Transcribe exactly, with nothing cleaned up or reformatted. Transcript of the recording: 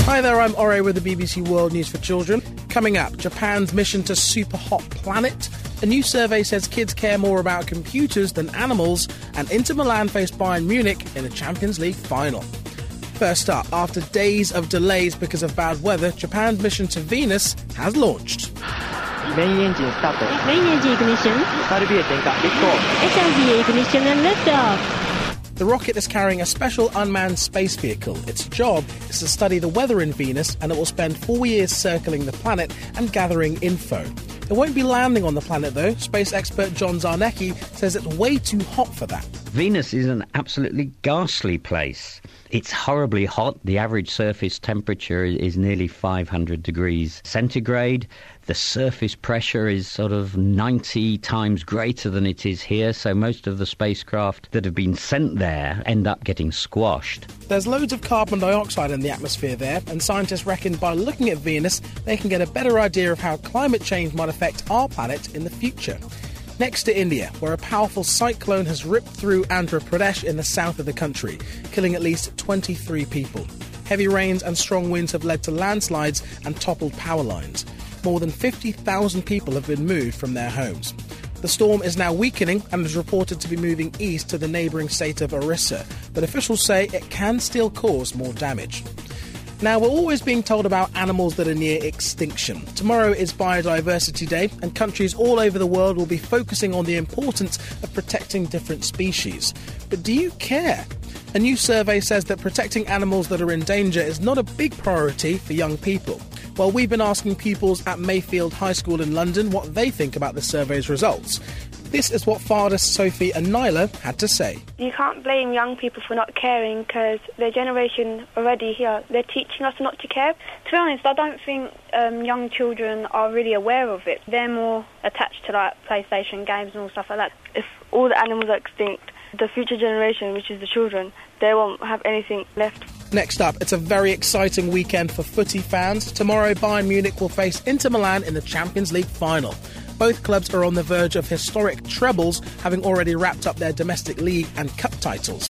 Hi there, I'm Ore with the B B C World News for Children. Coming up, Japan's mission to super hot planet. A new survey says kids care more about computers than animals, and Inter Milan face Bayern Munich in a Champions League final. First up, after days of delays because of bad weather, Japan's mission to Venus has launched. Main engine start. Main engine ignition. S R B 点火 lift off. S R B ignition and lift off. The rocket is carrying a special unmanned space vehicle. Its job is to study the weather in Venus, and it will spend four years circling the planet and gathering info. It won't be landing on the planet, though. Space expert John Zarnecki says it's way too hot for that. Venus is an absolutely ghastly place. It's horribly hot. The average surface temperature is nearly five hundred degrees centigrade. The surface pressure is sort of ninety times greater than it is here, so most of the spacecraft that have been sent there end up getting squashed. There's loads of carbon dioxide in the atmosphere there, and scientists reckon by looking at Venus, they can get a better idea of how climate change might affect our planet in the future. Next to India, where a powerful cyclone has ripped through Andhra Pradesh in the south of the country, killing at least twenty-three people. Heavy rains and strong winds have led to landslides and toppled power lines. More than fifty thousand people have been moved from their homes. The storm is now weakening and is reported to be moving east to the neighbouring state of Orissa, but officials say it can still cause more damage. Now, we're always being told about animals that are near extinction. Tomorrow is Biodiversity Day, and countries all over the world will be focusing on the importance of protecting different species. But do you care? A new survey says that protecting animals that are in danger is not a big priority for young people. Well, we've been asking pupils at Mayfield High School in London what they think about the survey's results. This is what fathers Sophie and Nyla had to say. You can't blame young people for not caring because their generation already here, they're teaching us not to care. To be honest, I don't think um, young children are really aware of it. They're more attached to like PlayStation games and all stuff like that. If all the animals are extinct, the future generation, which is the children, they won't have anything left. Next up, it's a very exciting weekend for footy fans. Tomorrow, Bayern Munich will face Inter Milan in the Champions League final. Both clubs are on the verge of historic trebles, having already wrapped up their domestic league and cup titles.